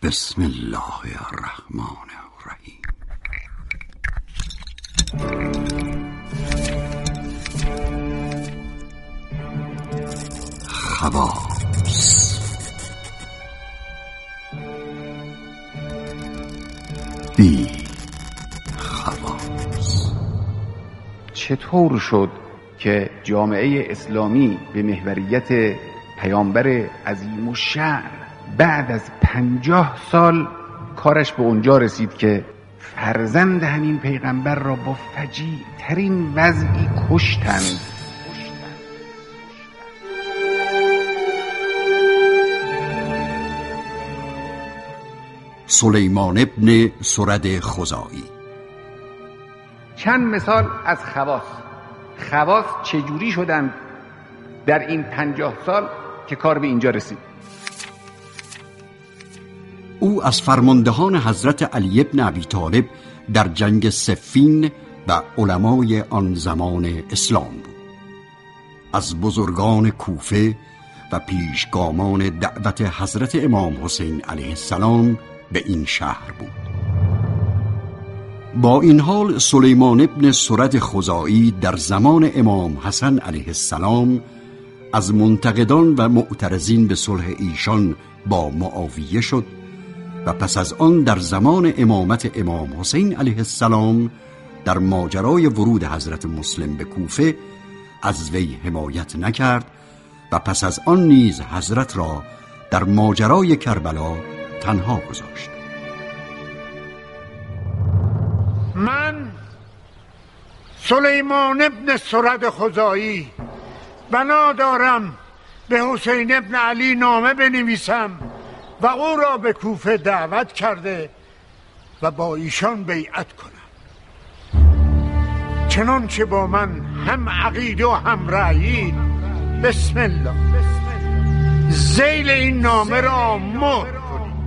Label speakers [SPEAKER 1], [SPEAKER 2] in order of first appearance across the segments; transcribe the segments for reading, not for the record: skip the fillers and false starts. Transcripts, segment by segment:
[SPEAKER 1] بسم الله الرحمن الرحیم. خواص. بی خواص.
[SPEAKER 2] چطور شد که جامعه اسلامی به محوریت پیامبر عظیم الشأن بعد از 50 سال کارش به اونجا رسید که فرزند همین پیغمبر را با فجیع ترین وضعی کشتند؟
[SPEAKER 1] سلیمان ابن سرد خزاعی.
[SPEAKER 2] چند مثال از خواص چجوری شدند در این 50 سال که کار به اینجا رسید.
[SPEAKER 1] او از فرماندهان حضرت علی ابن ابی طالب در جنگ صفین و علمای آن زمان اسلام بود. از بزرگان کوفه و پیشگامان دعوت حضرت امام حسین علیه السلام به این شهر بود. با این حال سلیمان ابن سرد خزاعی در زمان امام حسن علیه السلام از منتقدان و معترضین به صلح ایشان با معاویه شد و پس از آن در زمان امامت امام حسین علیه السلام در ماجرای ورود حضرت مسلم به کوفه از وی حمایت نکرد و پس از آن نیز حضرت را در ماجرای کربلا تنها گذاشت.
[SPEAKER 3] من سلیمان ابن سرد خزاعی بنا دارم به حسین ابن علی نامه بنویسم و او را به کوفه دعوت کرده و با ایشان بیعت کنم، چنانچه با من هم عقیده و هم رأیید. بسم الله. ذیل این نامه را مهر کنید.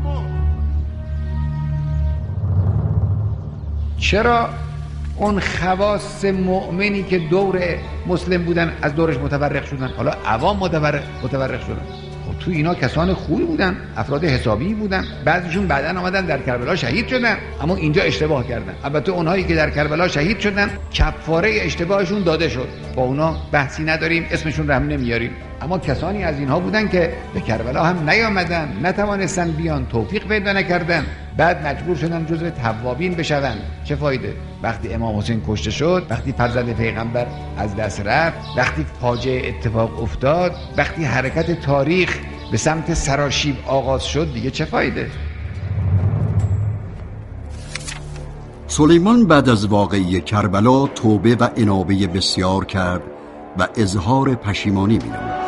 [SPEAKER 2] چرا اون خواص مؤمنی که دور مسلم بودن از دورش متفرق شدن؟ حالا عوام متفرق شدن. خب تو اینا کسان خوبی بودن، افراد حسابی بودن، بعضیشون بعداً آمدن در کربلا شهید شدن، اما اینجا اشتباه کردن. البته اونهایی که در کربلا شهید شدن کفاره اشتباهشون داده شد، با اونا بحثی نداریم، اسمشون رو هم نمیاریم. اما کسانی از اینها بودن که به کربلا هم نیامدن، نتوانستن بیان، توفیق پیدا نکردن، بعد مجبور شدن جزو توابین بشون. چه فایده؟ وقتی امام حسین کشته شد، وقتی فرزند پیغمبر از دست رفت، وقتی فاجعه اتفاق افتاد، وقتی حرکت تاریخ به سمت سراشیب آغاز شد، دیگه چه فایده؟
[SPEAKER 1] سلیمان بعد از واقعه کربلا توبه و انابه بسیار کرد و اظهار پشیمانی می‌نمود.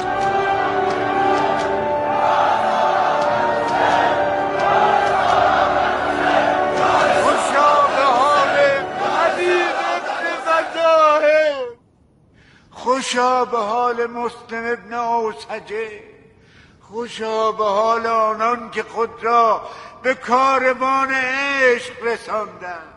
[SPEAKER 3] خوشا به حال مسلم ابن اوسجه، خوشا به حال آنان که خود را به کاروان عشق رساندند،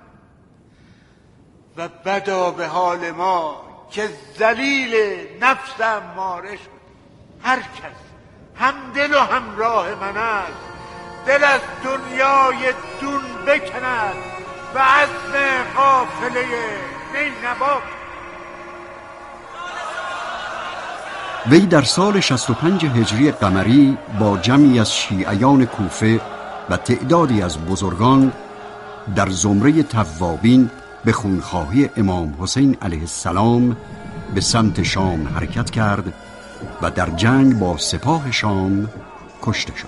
[SPEAKER 3] و بدا به حال ما که ذلیل نفس اماره شد. هر کس هم دل و هم راه من است، دل از دنیای دون بکند و عزم قافله نینوا.
[SPEAKER 1] وی در سال 65 هجری قمری با جمعی از شیعیان کوفه و تعدادی از بزرگان در زمره توابین به خونخواهی امام حسین علیه السلام به سمت شام حرکت کرد و در جنگ با سپاه شام کشته شد.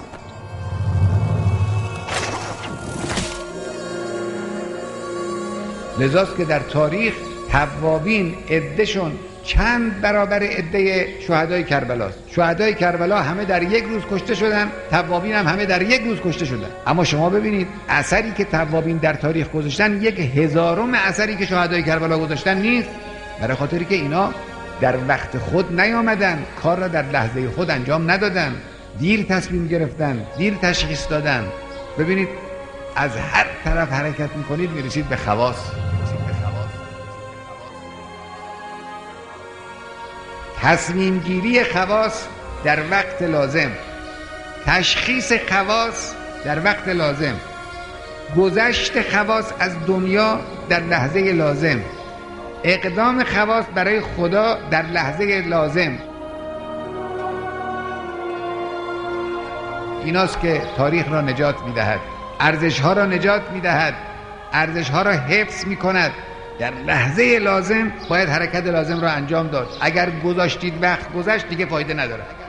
[SPEAKER 2] لذاست که در تاریخ توابین عده‌شون چند برابر عده شهدای کربلاست. شهدای کربلا همه در یک روز کشته شدن، توابین هم همه در یک روز کشته شدن. اما شما ببینید اثری که توابین در تاریخ گذاشتن 1/1000 اثری که شهدای کربلا گذاشتن نیست، برای خاطری که اینا در وقت خود نیامدن، کار را در لحظه خود انجام ندادن، دیر تصمیم گرفتن، دیر تشخیص دادن. ببینید از هر طرف حرکت میکنید میرسید به خواص. تصمیم گیری خواص در وقت لازم، تشخیص خواص در وقت لازم، گذشت خواص از دنیا در لحظه لازم، اقدام خواص برای خدا در لحظه لازم. ایناست که تاریخ را نجات می‌دهد، ارزش‌ها را نجات می‌دهد، ارزش‌ها را حفظ می‌کند. در لحظه لازم باید حرکت لازم را انجام داد. اگر گذاشتید وقت گذشت دیگه فایده نداره.